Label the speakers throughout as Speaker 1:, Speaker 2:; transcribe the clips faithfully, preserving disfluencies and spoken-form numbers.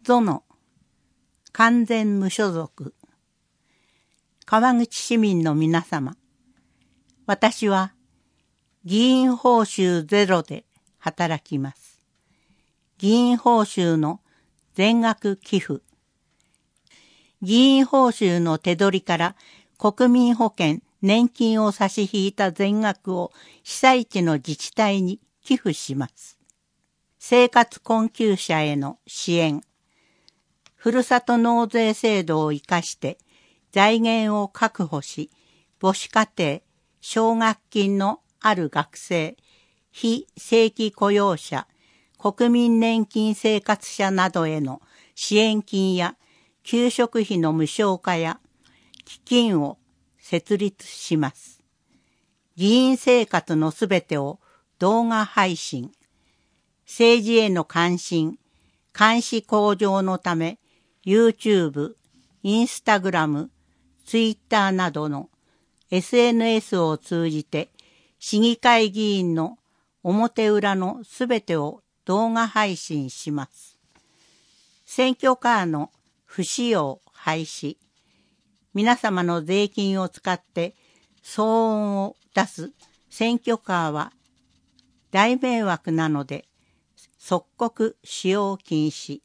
Speaker 1: ゾノ、完全無所属。川口市民の皆様、私は議員報酬ゼロで働きます。議員報酬の全額寄付。議員報酬の手取りから国民保険、年金を差し引いた全額を被災地の自治体に寄付します。生活困窮者への支援。ふるさと納税制度を生かして財源を確保し、母子家庭、奨学金のある学生、非正規雇用者、国民年金生活者などへの支援金や給食費の無償化や基金を設立します。議員生活のすべてを動画配信。政治への関心、監視向上のため、YouTube、Instagram、Twitter などの エスエヌエス を通じて市議会議員の表裏のすべてを動画配信します。選挙カーの不使用廃止。皆様の税金を使って騒音を出す選挙カーは大迷惑なので即刻使用禁止。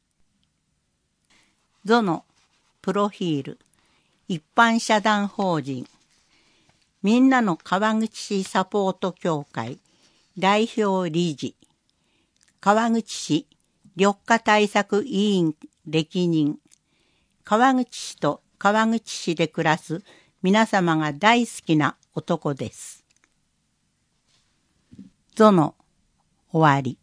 Speaker 1: ゾノプロフィール一般社団法人みんなの川口市サポート協会代表理事川口市緑化対策委員歴任川口市と川口市で暮らす皆様が大好きな男です。ゾノ終わり。